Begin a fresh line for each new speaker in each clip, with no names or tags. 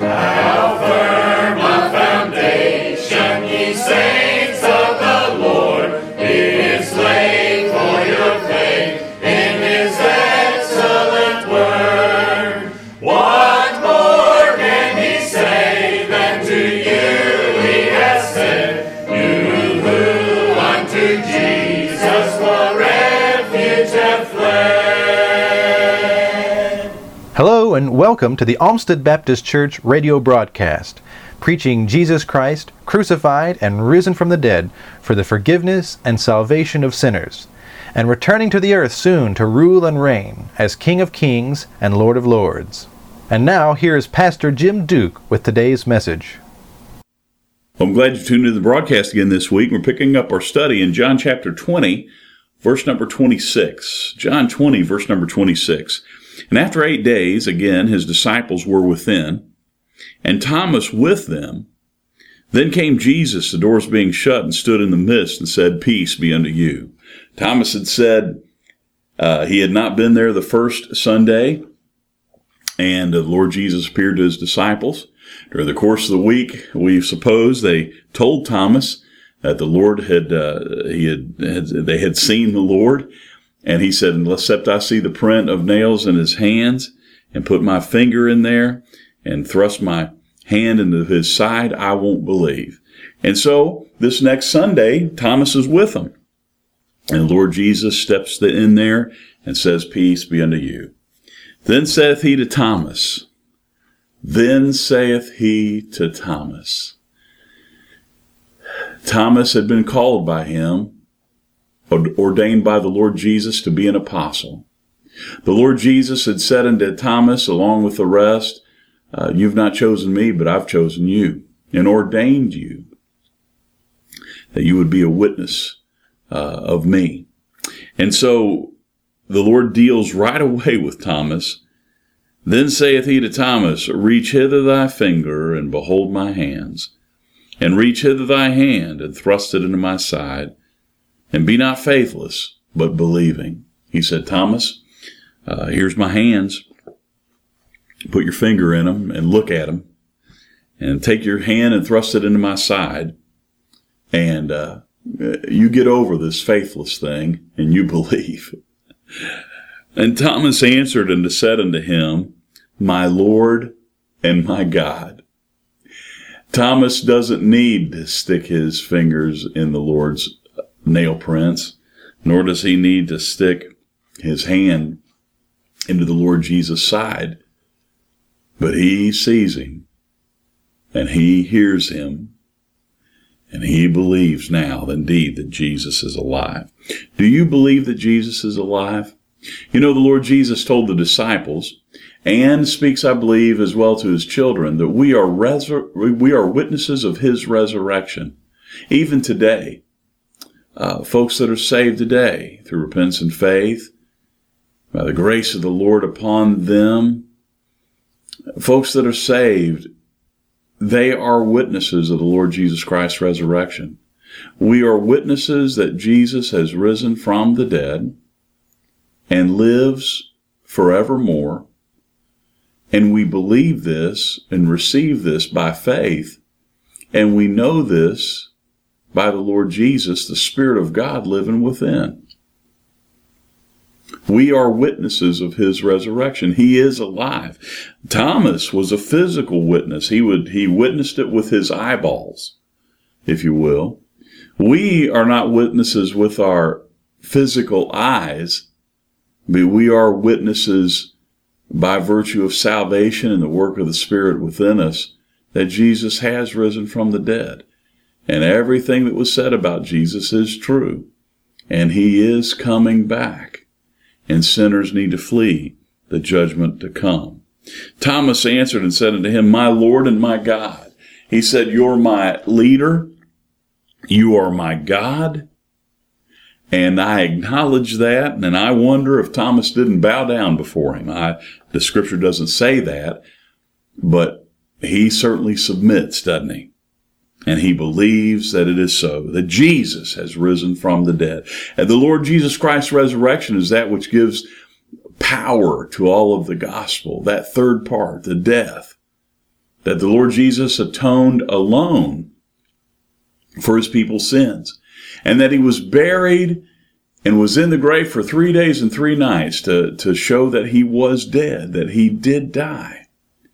How firm a foundation, ye saints of the Lord, is laid for your faith in His excellent word. What more can He say than to you He has said, you who unto Jesus for refuge have fled?
Hello and welcome to the Olmsted Baptist Church radio broadcast, preaching Jesus Christ, crucified and risen from the dead for the forgiveness and salvation of sinners, and returning to the earth soon to rule and reign as King of Kings and Lord of Lords. And now here is Pastor Jim Duke with today's message.
I'm glad you tuned into the broadcast again this week. We're picking up our study in John chapter 20, verse number 26. John 20, verse number 26. And after 8 days, again, his disciples were within, and Thomas with them. Then came Jesus, the doors being shut, and stood in the midst, and said, Peace be unto you. Thomas had said he had not been there the first Sunday, and the Lord Jesus appeared to his disciples. During the course of the week, we suppose they told Thomas that the Lord they had seen the Lord. And he said, except I see the print of nails in his hands and put my finger in there and thrust my hand into his side, I won't believe. And so this next Sunday, Thomas is with them. And the Lord Jesus steps in there and says, Peace be unto you. Then saith he to Thomas. Thomas had been called by him, ordained by the Lord Jesus to be an apostle. The Lord Jesus had said unto Thomas, along with the rest, you've not chosen me, but I've chosen you and ordained you that you would be a witness of me. And so the Lord deals right away with Thomas. Then saith he to Thomas, Reach hither thy finger, and behold my hands, and reach hither thy hand, and thrust it into my side, and be not faithless, but believing. He said, Thomas, here's my hands. Put your finger in them and look at them. And take your hand and thrust it into my side. And you get over this faithless thing, and you believe. And Thomas answered and said unto him, My Lord and my God. Thomas doesn't need to stick his fingers in the Lord's nail prints, nor does he need to stick his hand into the Lord Jesus' side. But he sees him, and he hears him, and he believes now, indeed, that Jesus is alive. Do you believe that Jesus is alive? You know, the Lord Jesus told the disciples, and speaks, I believe, as well to his children, that we are witnesses of his resurrection. Even today, folks that are saved today through repentance and faith, by the grace of the Lord upon them, folks that are saved, they are witnesses of the Lord Jesus Christ's resurrection. We are witnesses that Jesus has risen from the dead and lives forevermore. And we believe this and receive this by faith. And we know this by the Lord Jesus, the Spirit of God living within. We are witnesses of his resurrection. He is alive. Thomas was a physical witness. He witnessed it with his eyeballs, if you will. We are not witnesses with our physical eyes, but we are witnesses by virtue of salvation and the work of the Spirit within us that Jesus has risen from the dead. And everything that was said about Jesus is true. And he is coming back. And sinners need to flee the judgment to come. Thomas answered and said unto him, My Lord and my God. He said, You're my leader. You are my God. And I acknowledge that. And I wonder if Thomas didn't bow down before him. The scripture doesn't say that. But he certainly submits, doesn't he? And he believes that it is so, that Jesus has risen from the dead. And the Lord Jesus Christ's resurrection is that which gives power to all of the gospel, that third part, the death that the Lord Jesus atoned alone for his people's sins, and that he was buried and was in the grave for 3 days and 3 nights to show that he was dead, that he did die,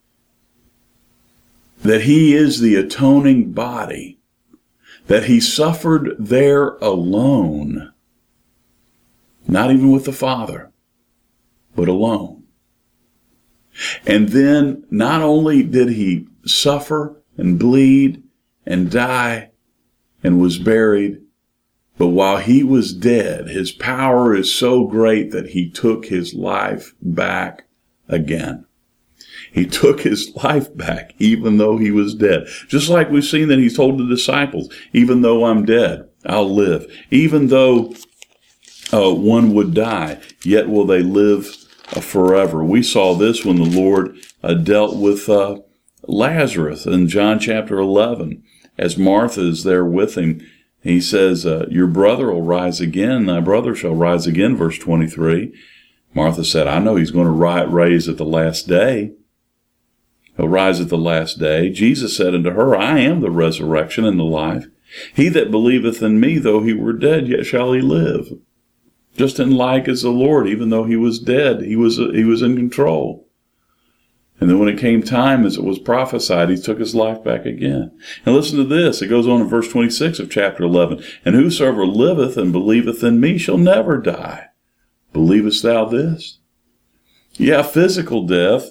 that he is the atoning body, that he suffered there alone, not even with the Father, but alone. And then not only did he suffer and bleed and die and was buried, but while he was dead, his power is so great that he took his life back again. He took his life back even though he was dead. Just like we've seen that he told the disciples, even though I'm dead, I'll live. Even though one would die, yet will they live forever. We saw this when the Lord dealt with Lazarus in John chapter 11. As Martha is there with him, he says, your brother will rise again, thy brother shall rise again, verse 23. Martha said, I know he's going to raise at the last day. He'll rise at the last day. Jesus said unto her, I am the resurrection and the life. He that believeth in me, though he were dead, yet shall he live. Just in like as the Lord, even though he was dead, he was in control. And then when it came time, as it was prophesied, he took his life back again. And listen to this. It goes on in verse 26 of chapter 11. And whosoever liveth and believeth in me shall never die. Believest thou this? Yeah, physical death.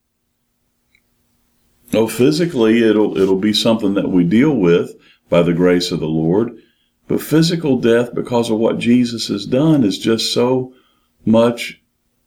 Oh, physically, it'll be something that we deal with by the grace of the Lord. But physical death, because of what Jesus has done, is just so much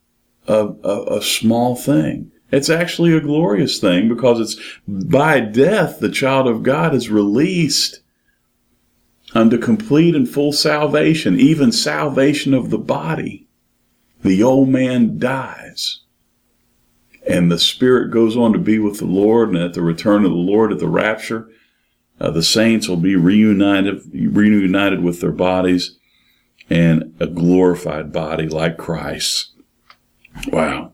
a small thing. It's actually a glorious thing, because it's by death the child of God is released unto complete and full salvation, even salvation of the body. The old man dies, and the spirit goes on to be with the Lord, and at the return of the Lord, at the rapture, the saints will be reunited with their bodies and a glorified body like Christ. Wow.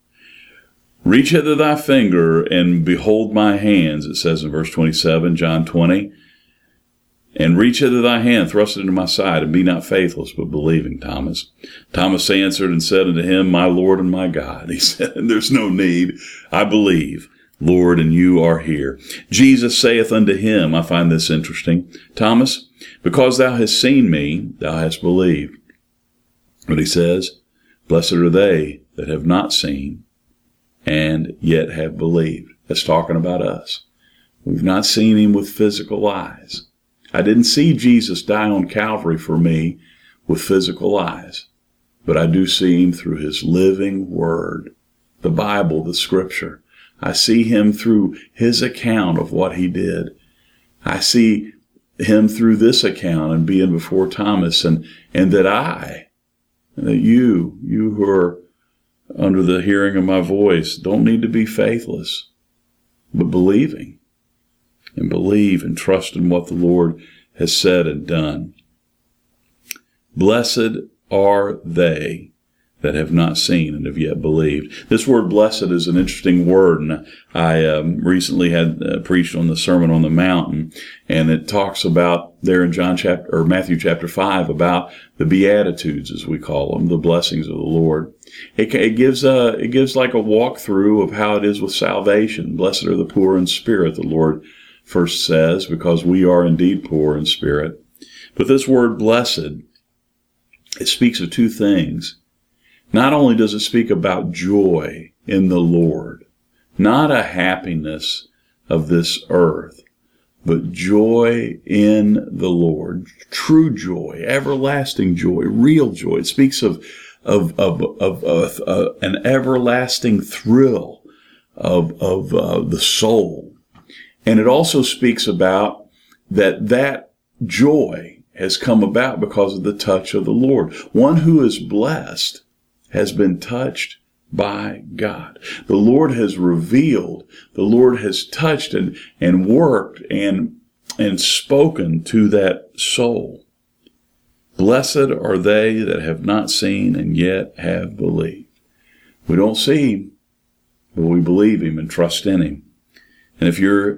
Reach hither thy finger and behold my hands, it says in verse 27, John 20. And reach hither thy hand, thrust it into my side, and be not faithless, but believing, Thomas. Thomas answered and said unto him, my Lord and my God. He said, there's no need. I believe, Lord, and you are here. Jesus saith unto him, I find this interesting, Thomas, because thou hast seen me, thou hast believed. But he says, blessed are they that have not seen, and yet have believed. That's talking about us. We've not seen him with physical eyes. I didn't see Jesus die on Calvary for me with physical eyes, but I do see him through his living word, the Bible, the scripture. I see him through his account of what he did. I see him through this account and being before Thomas, and that you who are under the hearing of my voice, don't need to be faithless, but believing. And believe and trust in what the Lord has said and done. Blessed are they that have not seen and have yet believed. This word blessed is an interesting word, and I recently had preached on the Sermon on the Mount, and it talks about there in Matthew chapter 5 about the Beatitudes, as we call them, the blessings of the Lord. It gives like a walkthrough of how it is with salvation. Blessed are the poor in spirit, the Lord first says, because we are indeed poor in spirit. But this word blessed, it speaks of two things. Not only does it speak about joy in the Lord, not a happiness of this earth, but joy in the Lord, true joy, everlasting joy, real joy. It speaks of an everlasting thrill of the soul. And it also speaks about that joy has come about because of the touch of the Lord. One who is blessed has been touched by God. The Lord has revealed, the Lord has touched and worked and spoken to that soul. Blessed are they that have not seen and yet have believed. We don't see him, but we believe him and trust in him. And if you're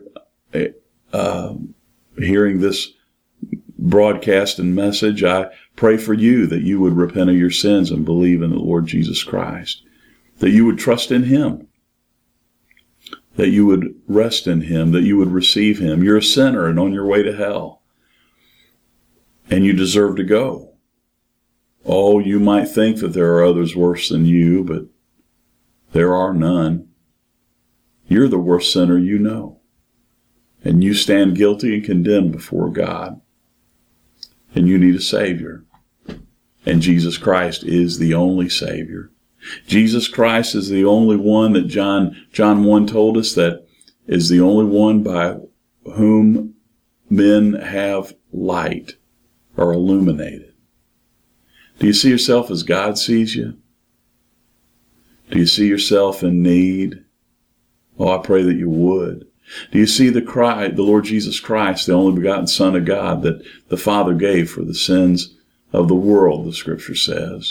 hearing this broadcast and message, I pray for you that you would repent of your sins and believe in the Lord Jesus Christ, that you would trust in Him, that you would rest in Him, that you would receive Him. You're a sinner and on your way to hell, and you deserve to go. Oh, you might think that there are others worse than you, but there are none. You're the worst sinner you know, and you stand guilty and condemned before God, and you need a Savior, and Jesus Christ is the only Savior. Jesus Christ is the only one that John 1 told us that is the only one by whom men have light or illuminated. Do you see yourself as God sees you? Do you see yourself in need? Oh, I pray that you would. Do you see the Lord Jesus Christ, the only begotten Son of God that the Father gave for the sins of the world, the Scripture says?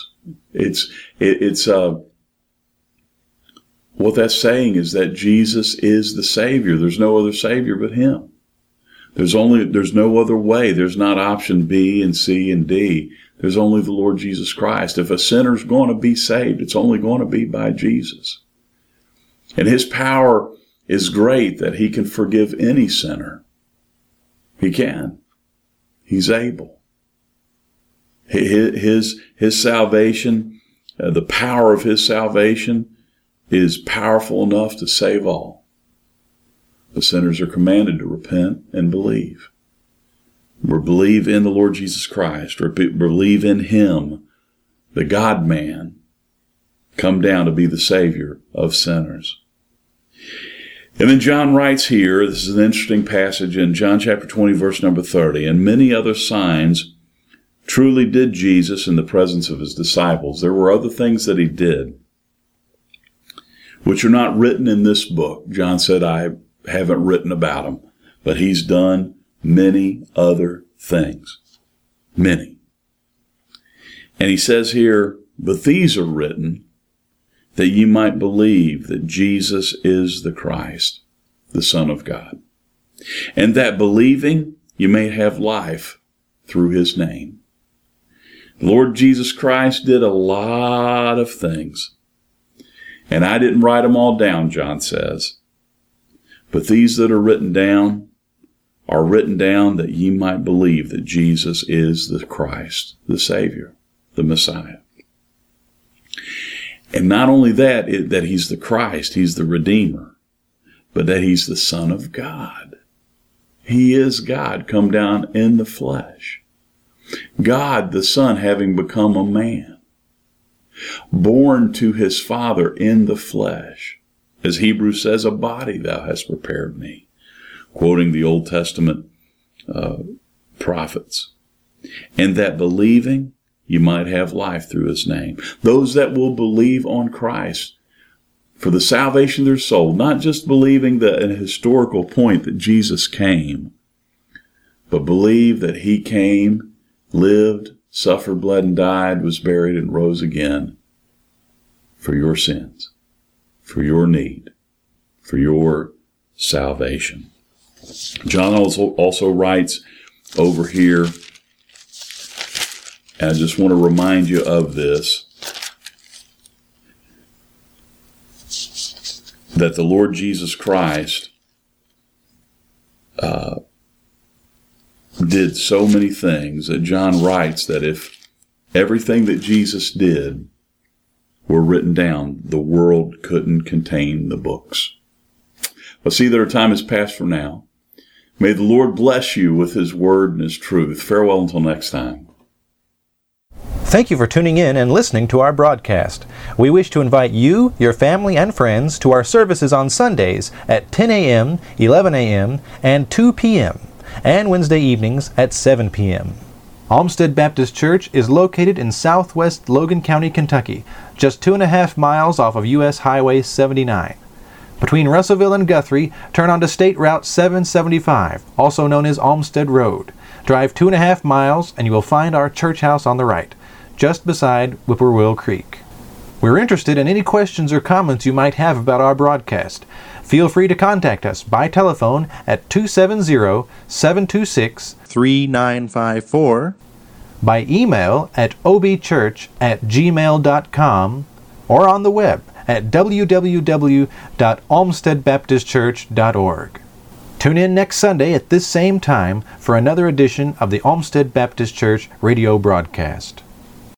What that's saying is that Jesus is the Savior. There's no other Savior but Him. There's no other way. There's not option B and C and D. There's only the Lord Jesus Christ. If a sinner's going to be saved, it's only going to be by Jesus. And His power is great that He can forgive any sinner. He can. He's able. His salvation, the power of His salvation is powerful enough to save all. The sinners are commanded to repent and believe. Or believe in the Lord Jesus Christ, or believe in Him, the God-man, come down to be the Savior of sinners. And then John writes here, this is an interesting passage in John chapter 20, verse number 30, and many other signs truly did Jesus in the presence of His disciples. There were other things that He did, which are not written in this book. John said, I haven't written about them, but He's done many other things. Many. And He says here, but these are written that ye might believe that Jesus is the Christ, the Son of God, and that believing you may have life through His name. Lord Jesus Christ did a lot of things, and I didn't write them all down, John says, but these that are written down that ye might believe that Jesus is the Christ, the Savior, the Messiah. And not only that He's the Christ, He's the Redeemer, but that He's the Son of God. He is God come down in the flesh. God, the Son, having become a man, born to His Father in the flesh. As Hebrews says, a body thou hast prepared me, quoting the Old Testament prophets. And that believing you might have life through His name. Those that will believe on Christ for the salvation of their soul, not just believing that an historical point that Jesus came, but believe that He came, lived, suffered, bled, and died, was buried, and rose again for your sins, for your need, for your salvation. John also writes over here, and I just want to remind you of this, that the Lord Jesus Christ did so many things that John writes that if everything that Jesus did were written down, the world couldn't contain the books. But see that our time is past for now. May the Lord bless you with His word and His truth. Farewell until next time.
Thank you for tuning in and listening to our broadcast. We wish to invite you, your family, and friends to our services on Sundays at 10 a.m., 11 a.m., and 2 p.m., and Wednesday evenings at 7 p.m. Olmsted Baptist Church is located in southwest Logan County, Kentucky, just 2.5 miles off of U.S. Highway 79. Between Russellville and Guthrie, turn onto State Route 775, also known as Olmsted Road. Drive 2.5 miles and you will find our church house on the right, just beside Whippoorwill Creek. We're interested in any questions or comments you might have about our broadcast. Feel free to contact us by telephone at 270-726-3954, by email at obchurch@gmail.com, or on the web at www.olmstedbaptistchurch.org. Tune in next Sunday at this same time for another edition of the Olmsted Baptist Church radio broadcast.